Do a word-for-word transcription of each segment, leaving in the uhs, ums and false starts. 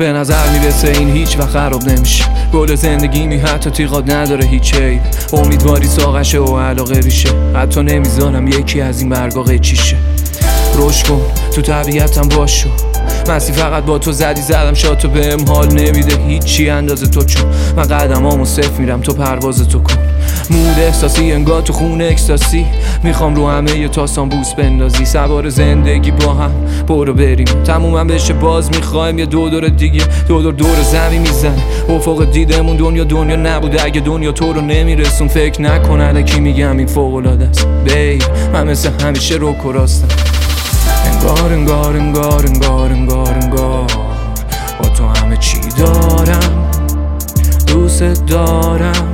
به نظر میرسه این هیچ وقت خراب نمیشه. گل زندگی می حتی تیغات نداره هیچ عیب. امیدواری ساقشه و علاقه ریشه. حتی نمیذارم یکی از این برگا قیچیشه. روش کن تو طبیعتم باشو. مسیح فقط با تو زدی زدم شاد تو بهم حال نمیده هیچی اندازه تو، چون من قدمامو صفر میرم تو پرواز تو کن. مود احساسی انگار تو خونه اکستاسی. میخوام رو همه ی تاسان بوس بندازی. سوار زندگی با هم برو بریم تمومم بشه باز میخوایم یه دو دور دیگه. دو دور دور زمین میزنه افق دیدمون. دنیا دنیا نبوده اگه دنیا تو رو نمیرسون. فکر نکن الکی میگم این فوق العاده است بیب. من مثل همیشه رو راستم. انگار انگار انگار انگار انگار انگار با تو همه چی دارم دوست دارم.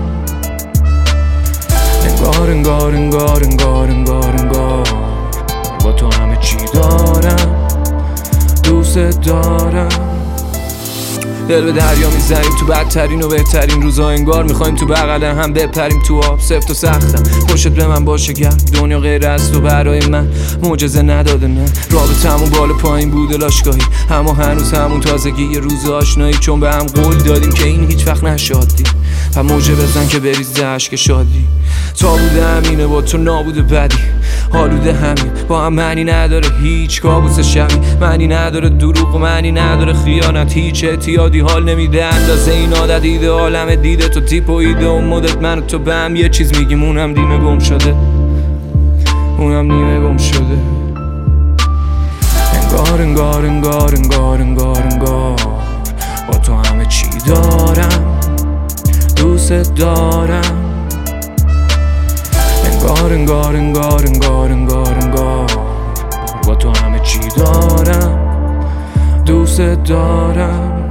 انگار انگار انگار انگار انگار انگار با تو همه چی دارم دوست دارم. دل به دریا میزنیم تو بدترین و بهترین روزا. انگار میخوایم تو بغل هم بپریم تو آب. سفت و سختم پشت به من باشه گرد. دنیا غیر از تو برای من معجزه نداده نه. رابطمون بالا پایین بوده لاشگاهی، اما هنوز همون تازگی یه روز آشنایی. چون به هم قول دادیم که این هیچ وقت نشادی و موجه بزن که بریزه عشق شادی. تا بوده همینه با تو نابوده بدی. حالوده همین با هم معنی نداره هیچ کابوس شبی. معنی نداره دروغ و معنی نداره خیانت. هیچ اعتیادی حال نمیده اندازه این عادت. ایده عالم دیده تو تیپ و ایده و مدت من و تو به هم یه چیز میگیم. اونم نیمه گم شده اونم نیمه گم شده. انگار انگار انگار انگار انگار انگار با تو همه چی دارم دوست دارم. انگار انگار انگار انگار انگار انگار با تو همه چی دارم دوست دارم.